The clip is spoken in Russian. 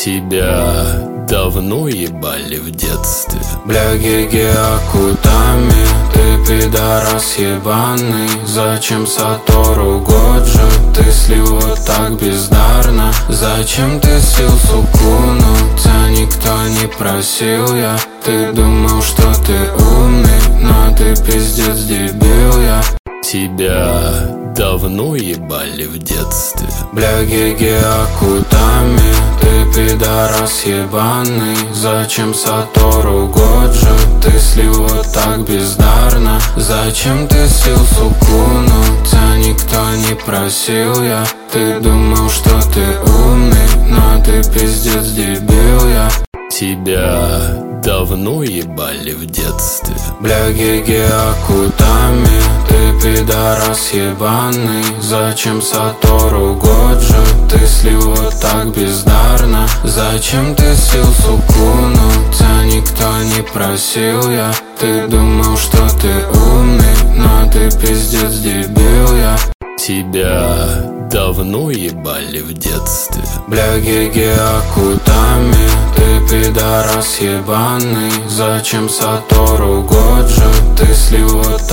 Тебя давно ебали в детстве. Бля, Геге Акутами, ты пидорас ебаный. Зачем Сатору Годжи ты слил вот так бездарно? Зачем ты слил Сукуну? Тебя никто не просил я. Ты думал, что ты умный, но ты пиздец дебил я. Тебя давно ебали в детстве. Бля, Геге Акутами, ты пидорас ебаный. Зачем Сатору Годжи ты слил вот так бездарно? Зачем ты слил Сукуну? Тебя никто не просил я. Ты думал, что ты умный, но ты пиздец дебил я. Тебя давно ебали в детстве. Бля, Геге Акутами, ты пидорас ебаный. Зачем Сатору Годжи ты слил вот так бездарно? Зачем ты слил Сукуну? Тебя никто не просил я. Ты думал, что ты умный, но ты пиздец дебил я. Тебя давно ебали в детстве. Бля, Геге Акутами, ты пидорас ебаный. Зачем Сатору Годжи ты слил вот так